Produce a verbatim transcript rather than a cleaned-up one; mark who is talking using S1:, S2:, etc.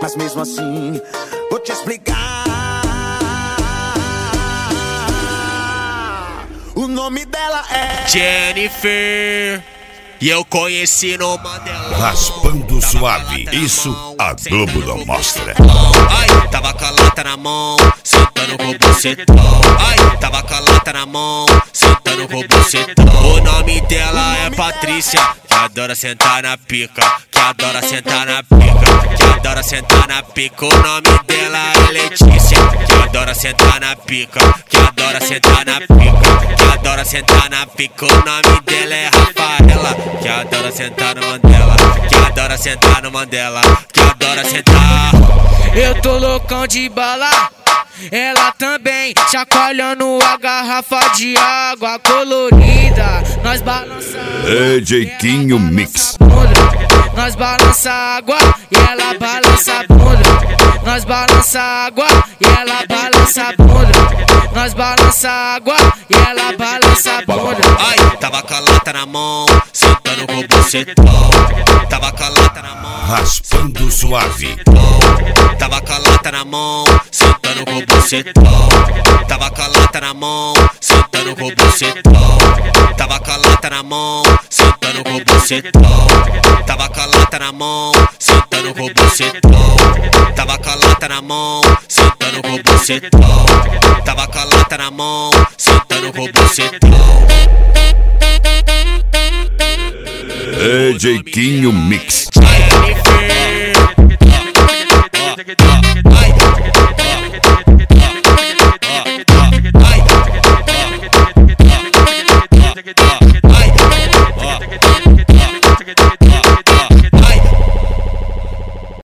S1: mas mesmo assim vou te explicar. O nome dela é
S2: Jennifer, e eu conheci no Mandela.
S3: Raspando suave, isso a Globo não mostra.
S2: Ai, tava com a lata na mão, sentando com o bucetão. Ai, tava com a lata na mão, sentando com o bucetão. O nome dela é Patrícia, que adora sentar na pica, que adora sentar na pica, que adora sentar na pica. O nome dela é Letícia, que adora sentar na pica, que adora sentar na pica, que adora sentar na pica. O nome dela é Rafaela, que adora sentar no Mandela, que adora sentar no Mandela, que adora sentar.
S4: Eu tô loucão de bala, ela também, chacoalhando a garrafa de água colorida. Nós balançamos
S3: D J Quinho Mix.
S4: Nós balança água e ela balança a bunda. Nós balança água e ela balança a bunda. Nós balança água e ela balança a bunda.
S2: Ai, tava com a lata na mão, sentando com o bucetão. Tava com a lata na mão,
S3: Raspando suave.
S2: tava com a lata na mão, sentando com o bucetão. Tava com a lata na mão, sentando com o bucetão. Tava com a lata na mão, sentando com o bucetão. Tava com a lata na mão, sentando com o bucetão. Tava com a lata na mão, sentando com o bucetão. Tava com a lata na mão, sentando com o bucetão.
S3: D J Quinho Mix.
S2: Ai,